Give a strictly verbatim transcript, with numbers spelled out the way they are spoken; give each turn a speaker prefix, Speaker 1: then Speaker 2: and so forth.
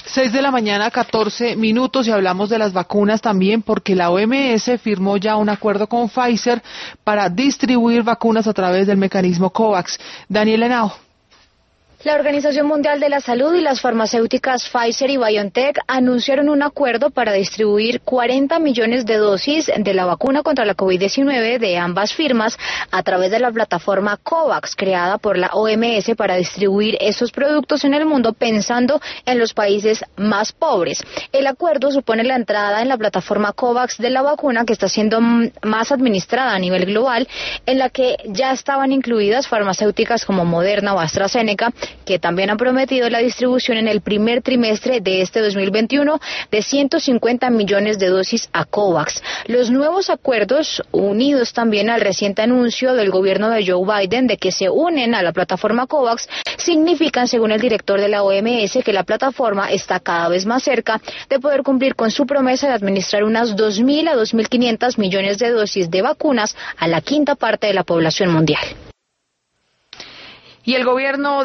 Speaker 1: Seis de la mañana, catorce minutos, y hablamos de las vacunas también porque la O M S firmó ya un acuerdo con Pfizer para distribuir vacunas a través del mecanismo COVAX. Daniel Henao.
Speaker 2: La Organización Mundial de la Salud y las farmacéuticas Pfizer y BioNTech anunciaron un acuerdo para distribuir cuarenta millones de dosis de la vacuna contra la COVID diecinueve de ambas firmas a través de la plataforma COVAX, creada por la O M S para distribuir esos productos en el mundo pensando en los países más pobres. El acuerdo supone la entrada en la plataforma COVAX de la vacuna, que está siendo más administrada a nivel global, en la que ya estaban incluidas farmacéuticas como Moderna o AstraZeneca, que también han prometido la distribución en el primer trimestre de este dos mil veintiuno de ciento cincuenta millones de dosis a COVAX. Los nuevos acuerdos, unidos también al reciente anuncio del gobierno de Joe Biden de que se unen a la plataforma COVAX, significan, según el director de la O M S, que la plataforma está cada vez más cerca de poder cumplir con su promesa de administrar unas dos mil a dos mil quinientas millones de dosis de vacunas a la quinta parte de la población mundial.
Speaker 1: Y el gobierno